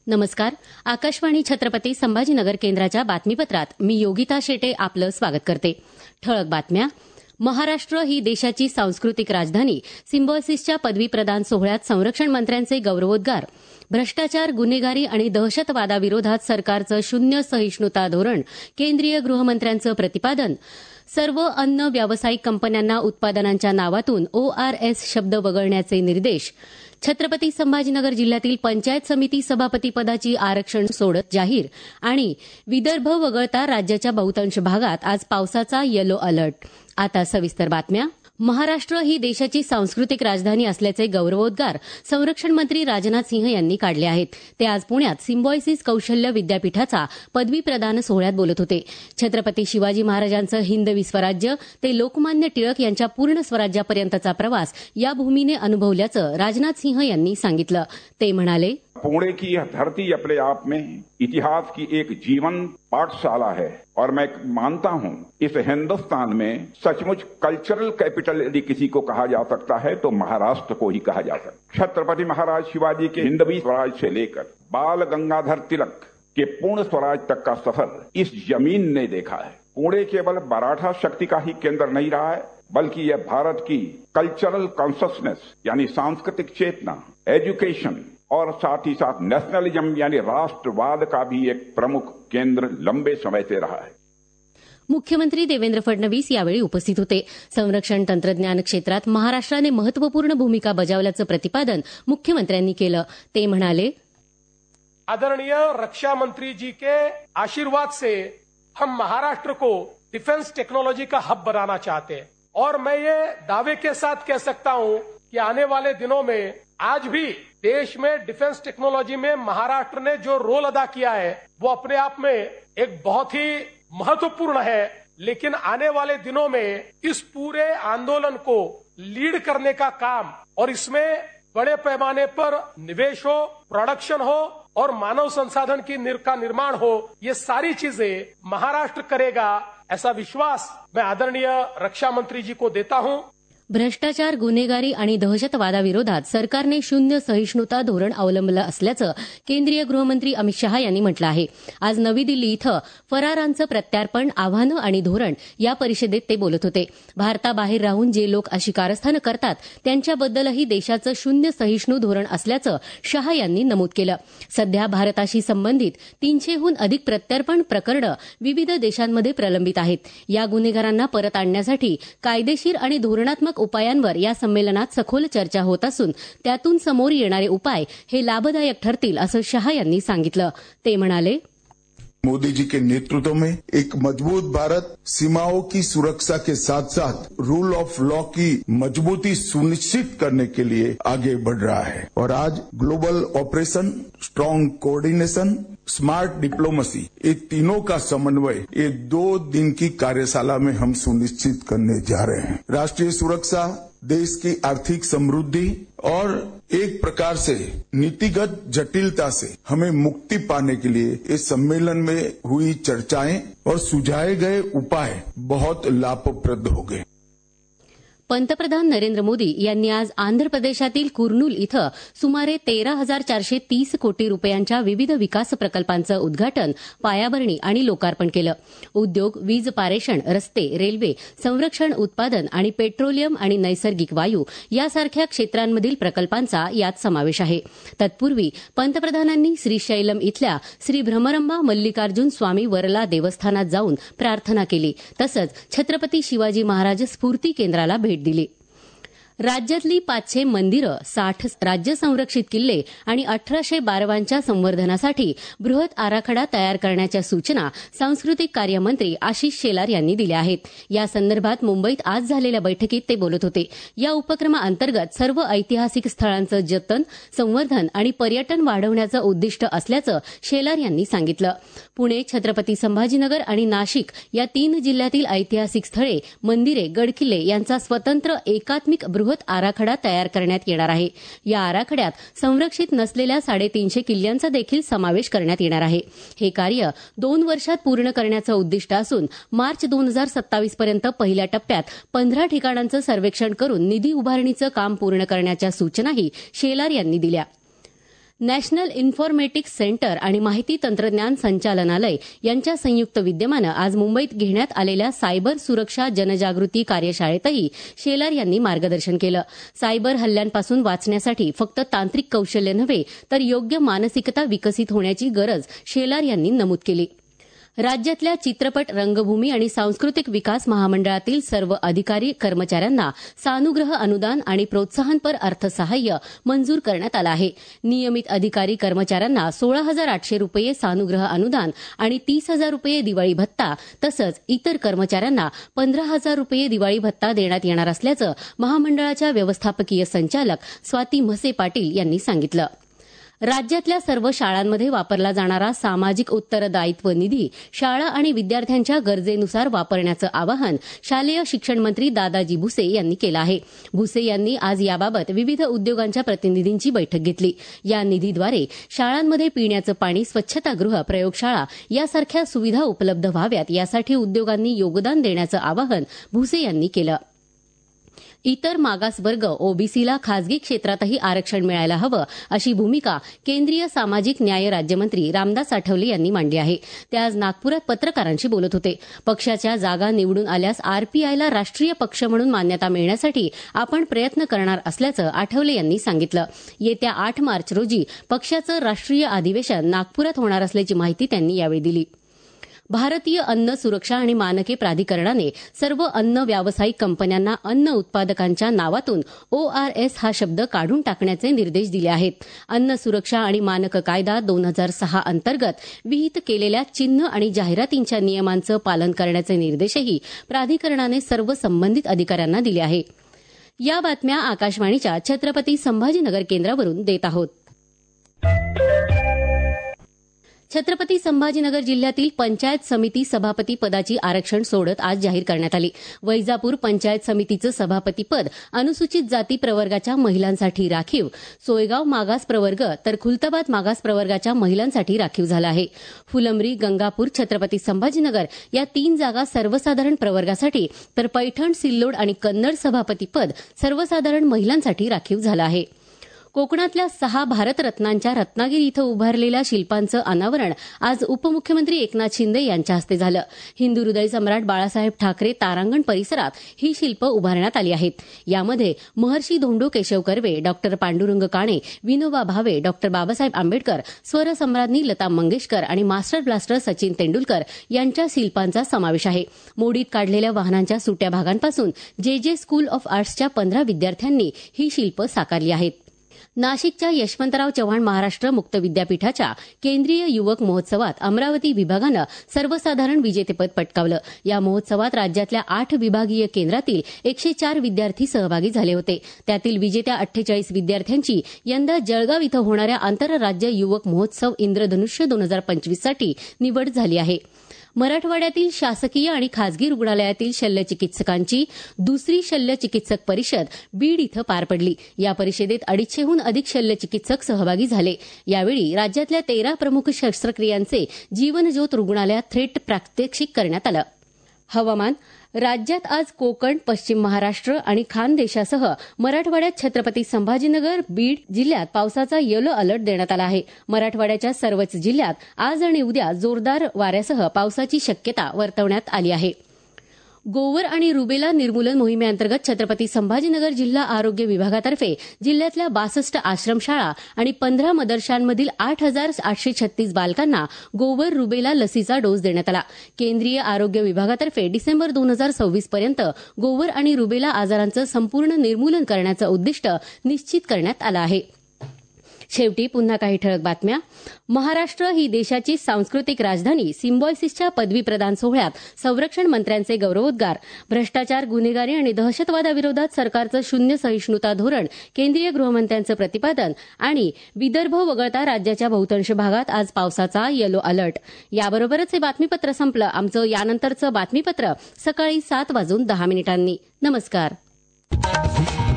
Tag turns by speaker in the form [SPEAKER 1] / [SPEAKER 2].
[SPEAKER 1] नमस्कार. आकाशवाणी छत्रपती संभाजीनगर केंद्राच्या बातमीपत्रात मी योगिता शेटे आपलं स्वागत करते. ठळक बातम्या. महाराष्ट्र ही देशाची सांस्कृतिक राजधानी. सिम्बॉयसिसच्या पदवी प्रदान सोहळ्यात संरक्षण मंत्र्यांचे गौरवोद्गार. भ्रष्टाचार, गुन्हेगारी आणि दहशतवादाविरोधात सरकारचं शून्य सहिष्णुता धोरण. केंद्रीय गृहमंत्र्यांचं प्रतिपादन. सर्व अन्न व्यावसायिक कंपन्यांना उत्पादनांच्या नावातून ORS शब्द वगळण्याचे निर्देश. छत्रपती संभाजीनगर जिल्ह्यातील पंचायत समिती सभापती पदाची आरक्षण सोडत जाहीर. आणि विदर्भ वगळता राज्याच्या बहुतांश भागात आज पावसाचा येलो अलर्ट. आता सविस्तर बातम्या. महाराष्ट्र ही देशाची सांस्कृतिक राजधानी असल्याचे गौरवोद्गार संरक्षण मंत्री राजनाथ सिंह यांनी काढले आहेत. ते आज पुण्यात सिम्बॉयसिस कौशल्य विद्यापीठाचा पदवी प्रदान सोहळ्यात बोलत होते. छत्रपती शिवाजी महाराजांचं हिंदवी स्वराज्य ते लोकमान्य टिळक यांच्या पूर्ण स्वराज्यापर्यंतचा प्रवास या भूमीने अनुभवल्याचं राजनाथ सिंह यांनी सांगितलं. ते म्हणाले,
[SPEAKER 2] पुणे की यह धरती अपने आप में इतिहास की एक जीवन पाठशाला है और मैं मानता हूं इस हिंदुस्तान में सचमुच कल्चरल कैपिटल यदि किसी को कहा जा सकता है तो महाराष्ट्र को ही कहा जा सकता है. छत्रपति महाराज शिवाजी के हिंदवी स्वराज से लेकर बाल गंगाधर तिलक के पूर्ण स्वराज तक का सफर इस जमीन ने देखा है. पुणे केवल मराठा शक्ति का ही केंद्र नहीं रहा है, बल्कि यह भारत की कल्चरल कॉन्शसनेस यानी सांस्कृतिक चेतना, एजुकेशन और साथ ही साथ नेशनलिज्म यानी राष्ट्रवाद का भी एक प्रमुख केंद्र लंबे समय से रहा है.
[SPEAKER 1] मुख्यमंत्री देवेंद्र फडणवीस यावेळी उपस्थित होते. संरक्षण तंत्रज्ञान क्षेत्रात महाराष्ट्राने महत्वपूर्ण भूमिका बजावल्याचं प्रतिपादन मुख्यमंत्र्यांनी केलं. ते म्हणाले,
[SPEAKER 3] आदरणीय रक्षा मंत्री जी के आशीर्वाद से हम महाराष्ट्र को डिफेंस टेक्नोलॉजी का हब बनाना चाहते हैं और मैं ये दावे के साथ कह सकता हूं कि आने वाले दिनों में आज भी देश में डिफेंस टेक्नोलॉजी में महाराष्ट्र ने जो रोल अदा किया है वो अपने आप में एक बहुत ही महत्वपूर्ण है. लेकिन आने वाले दिनों में इस पूरे आंदोलन को लीड करने का काम और इसमें बड़े पैमाने पर निवेश हो, प्रोडक्शन हो और मानव संसाधन का निर्माण हो, ये सारी चीजें महाराष्ट्र करेगा ऐसा विश्वास मैं आदरणीय रक्षा मंत्री जी को देता हूं.
[SPEAKER 1] भ्रष्टाचार, गुन्हेगारी आणि दहशतवादाविरोधात सरकारने शून्य सहिष्णुता धोरण अवलंबलं असल्याचं केंद्रीय गृहमंत्री अमित शहा यांनी म्हटलं आहे. आज नवी दिल्ली इथं फरारांचं प्रत्यार्पण, आव्हानं आणि धोरण या परिषदेत ते बोलत होते. भारताबाहेर राहून जे लोक अशी कारस्थानं करतात त्यांच्याबद्दलही देशाचं शून्य सहिष्णू धोरण असल्याचं शहा यांनी नमूद केलं. सध्या भारताशी संबंधित 300हून अधिक प्रत्यार्पण प्रकरणं विविध देशांमध्ये प्रलंबित आहेत. या गुन्हेगारांना परत आणण्यासाठी कायदेशीर आणि धोरणात्मक उपायांवर या संमेलनात सखोल चर्चा होत असून त्यातून समोर येणारे उपाय हे लाभदायक ठरतील असं शहा यांनी सांगितलं. ते म्हणाले,
[SPEAKER 4] मोदी जी के नेतृत्व में एक मजबूत भारत सीमाओं की सुरक्षा के साथ साथ रूल ऑफ लॉ की मजबूती सुनिश्चित करने के लिए आगे बढ़ रहा है और आज global operation, strong coordination, smart diplomacy, ये तीनों का समन्वय ये 2 दिन की कार्यशाला में हम सुनिश्चित करने जा रहे हैं. राष्ट्रीय सुरक्षा, देश की आर्थिक समृद्धि और एक प्रकार से नीतिगत जटिलता से हमें मुक्ति पाने के लिए इस सम्मेलन में हुई चर्चाएं और सुझाए गए उपाय बहुत लाभप्रद होंगे.
[SPEAKER 1] पंतप्रधान नरेंद्र मोदी यांनी आज आंध्र प्रदेशातील कुर्नूल इथं सुमारे 13,430 कोटी रुपयांच्या विविध विकास प्रकल्पांचं उद्घाटन, पायाभरणी आणि लोकार्पण केलं. उद्योग, वीज पारेषण, रस्ते, रेल्वे, संरक्षण उत्पादन आणि पेट्रोलियम आणि नैसर्गिक वायू यासारख्या क्षेत्रांमधील प्रकल्पांचा यात समावेश आहे. तत्पूर्वी पंतप्रधानांनी श्रीशैलम इथल्या श्री भ्रमरंबा मल्लिकार्जुन स्वामी वरला देवस्थानात जाऊन प्रार्थना केली. तसंच छत्रपती शिवाजी महाराज स्फूर्ती केंद्राला भेट दिली. राज्यातली 500 मंदिरं, 60 राज्य संरक्षित किल्ले आणि 1800 बारवांच्या संवर्धनासाठी बृहत आराखडा तयार करण्याच्या सूचना सांस्कृतिक कार्यमंत्री आशिष शेलार यांनी दिल्या आहेत. या संदर्भात मुंबईत आज झालेल्या बैठकीत ते बोलत होते. या उपक्रमाअंतर्गत सर्व ऐतिहासिक स्थळांचं जतन, संवर्धन आणि पर्यटन वाढवण्याचं उद्दिष्ट असल्याचं शेलार यांनी सांगितलं. पुणे, छत्रपती संभाजीनगर आणि नाशिक या 3 जिल्ह्यातील ऐतिहासिक स्थळे, मंदिरे, गडकिल्ले यांचा स्वतंत्र एकात्मिक बृहत आराखडा तयार करण्यात येणार आहे. या आराखड्यात संरक्षित नसलेल्या 350 किल्ल्यांचा देखील समावेश करण्यात येणार आहे. हे कार्य 2 वर्षात पूर्ण करण्याचं उद्दिष्ट असून मार्च 2027 पर्यंत पहिल्या टप्प्यात 15 ठिकाणांचं सर्वेक्षण करून निधी उभारणीचं काम पूर्ण करण्याच्या सूचनाही शेलार यांनी दिल्या. नॅशनल इन्फॉर्मेटिक्स सेंटर आणि माहिती तंत्रज्ञान संचालनालय यांच्या संयुक्त विद्यमानं आज मुंबईत घेण्यात आलेल्या सायबर सुरक्षा जनजागृती कार्यशाळेतही शेलार यांनी मार्गदर्शन केलं. सायबर हल्ल्यांपासून वाचण्यासाठी फक्त तांत्रिक कौशल्य नव्हे तर योग्य मानसिकता विकसित होण्याची गरज शेलार यांनी नमूद केली. राज्यातल्या चित्रपट, रंगभूमी आणि सांस्कृतिक विकास महामंडळातील सर्व अधिकारी कर्मचाऱ्यांना सानुग्रह अनुदान आणि प्रोत्साहनपर अर्थसहाय्य मंजूर करण्यात आलं आहे. नियमित अधिकारी कर्मचाऱ्यांना 16,800 रुपये सानुग्रह अनुदान आणि 30,000 रुपये दिवाळी भत्ता तसंच इतर कर्मचाऱ्यांना 15,000 रुपये दिवाळी भत्ता देण्यात येणार असल्याचं महामंडळाच्या व्यवस्थापकीय संचालक स्वाती म्हसे पाटील यांनी सांगितलं. राज्यातल्या सर्व शाळांमध्ये वापरला जाणारा सामाजिक उत्तरदायित्व निधी शाळा आणि विद्यार्थ्यांच्या गरजेनुसार वापरण्याचं आवाहन शालेय शिक्षण मंत्री दादाजी भुसे यांनी केलं आहे. भुसे यांनी आज याबाबत विविध उद्योगांच्या प्रतिनिधींची बैठक घेतली. या निधीद्वारे शाळांमध्ये पिण्याचं पाणी, स्वच्छतागृह, प्रयोगशाळा यासारख्या सुविधा उपलब्ध व्हाव्यात यासाठी उद्योगांनी योगदान देण्याचं आवाहन भुसे यांनी केलं. इतर मागासवर्ग ओबीसीला खासगी क्षेत्रातही आरक्षण मिळायला हवं अशी भूमिका केंद्रीय सामाजिक न्याय राज्यमंत्री रामदास आठवले यांनी मांडली आहे. ते आज नागपुरात पत्रकारांशी बोलत होते. पक्षाच्या जागा निवडून आल्यास आरपीआयला राष्ट्रीय पक्ष म्हणून मान्यता मिळण्यासाठी आपण प्रयत्न करणार असल्याचं आठवले यांनी सांगितलं. येत्या 8 मार्च रोजी पक्षाचं राष्ट्रीय अधिवेशन नागपुरात होणार असल्याची माहिती त्यांनी यावेळी दिली. भारतीय अन्न सुरक्षा आणि मानके प्राधिकरणाने सर्व अन्न व्यावसायिक कंपन्यांना अन्न उत्पादकांच्या नावातून ORS हा शब्द काढून टाकण्याचे निर्देश दिले आहेत. अन्न सुरक्षा आणि मानक कायदा 2006 अंतर्गत विहित केलेल्या चिन्ह आणि जाहिरातींच्या नियमांचं पालन करण्याचे निर्देशही प्राधिकरणाने सर्व संबंधित अधिकाऱ्यांना दिले आहेत. या बातम्या आकाशवाणीच्या छत्रपती संभाजीनगर केंद्रावरून देत आहोत. छत्रपती संभाजीनगर जिल्ह्यातील पंचायत समिती सभापती पदाची आरक्षण सोडत आज जाहीर करण्यात आली. वैजापूर पंचायत समितीचं सभापतीपद अनुसूचित जाती प्रवर्गाच्या महिलांसाठी राखीव, सोयगाव मागास प्रवर्ग तर खुलताबाद मागास प्रवर्गाच्या महिलांसाठी राखीव झालं आहे. फुलंब्री, गंगापूर, छत्रपती संभाजीनगर या 3 जागा सर्वसाधारण प्रवर्गासाठी तर पैठण, सिल्लोड आणि कन्नड सभापतीपद सर्वसाधारण महिलांसाठी राखीव झालं आहे. कोकणातल्या 6 भारतरत्नांच्या रत्नागिरी इथं उभारलेल्या शिल्पांचं अनावरण आज उपमुख्यमंत्री एकनाथ शिंदे यांच्या हस्ते झालं. हिंदू हृदय सम्राट बाळासाहेब ठाकरे तारांगण परिसरात ही शिल्प उभारण्यात आली आहेत. यामध्ये महर्षी धोंडो केशव कर्वे, डॉक्टर पांडुरंग काणे, विनोबा भावे, डॉक्टर बाबासाहेब आंबेडकर, स्वरसम्राज्ञी लता मंगेशकर आणि मास्टर ब्लास्टर सचिन तेंडुलकर यांच्या शिल्पांचा समावेश आहे. मोडीत काढलेल्या वाहनांच्या सुट्या भागांपासून जे स्कूल ऑफ आर्ट्सच्या 15 विद्यार्थ्यांनी ही शिल्प साकारली आहेत. नाशिकच्या यशवंतराव चव्हाण महाराष्ट्र मुक्त विद्यापीठाच्या केंद्रीय युवक महोत्सवात अमरावती विभागानं सर्वसाधारण विजेतेपद पटकावलं. या महोत्सवात राज्यातल्या 8 विभागीय केंद्रातील 104 विद्यार्थी सहभागी झाले होते. त्यातील विजेत्या 48 विद्यार्थ्यांची यंदा जळगाव इथं होणाऱ्या आंतरराज्य युवक महोत्सव इंद्रधनुष्य 2025 साठी निवड झाली आहे. मराठवाड्यातील शासकीय आणि खासगी रुग्णालयातील शल्यचिकित्सकांची 2री शल्यचिकित्सक परिषद बीड इथं पार पडली. या परिषदेत 250हून अधिक शल्यचिकित्सक सहभागी झाले. यावेळी राज्यातल्या 13 प्रमुख शस्त्रक्रियांचे जीवनज्योत रुग्णालयात थेट प्रात्यक्षिक करण्यात आलं. हवामान. राज्यात आज कोकण, पश्चिम महाराष्ट्र आणि खानदेशासह मराठवाड्यात छत्रपती संभाजीनगर, बीड जिल्ह्यात पावसाचा येलो अलर्ट देण्यात आला आहे. मराठवाड्याच्या सर्वच जिल्ह्यात आज आणि उद्या जोरदार वाऱ्यासह पावसाची शक्यता वर्तवण्यात आली आहे. गोवर आणि रुबेला निर्मूलन मोहिमेअंतर्गत छत्रपती संभाजीनगर जिल्हा आरोग्य विभागातर्फे जिल्ह्यातल्या 62 आश्रमशाळा आणि 15 मदरशांमधील 8,836 बालकांना गोवर रुबेला लसीचा डोस देण्यात आला. केंद्रीय आरोग्य विभागातर्फे डिसेंबर 2026 पर्यंत गोवर आणि रुबेला आजारांचं संपूर्ण निर्मूलन करण्याचं उद्दिष्ट निश्चित करण्यात आलं आहे. शेवटी पुन्हा काही ठळक बातम्या. महाराष्ट्र ही देशाची सांस्कृतिक राजधानी सिम्बॉयसिसच्या पदवी प्रदान सोहळ्यात संरक्षण मंत्र्यांचे गौरवोद्गार. भ्रष्टाचार, गुन्हेगारी आणि दहशतवादाविरोधात सरकारचं शून्य सहिष्णुता धोरण, केंद्रीय गृहमंत्र्यांचं प्रतिपादन. आणि विदर्भ वगळता राज्याच्या बहुतांश भागात आज पावसाचा येलो अलर्ट. याबरोबरच हे बातमीपत्र संपलं. आमचं यानंतरचं बातमीपत्र सकाळी 7:10 नमस्कार.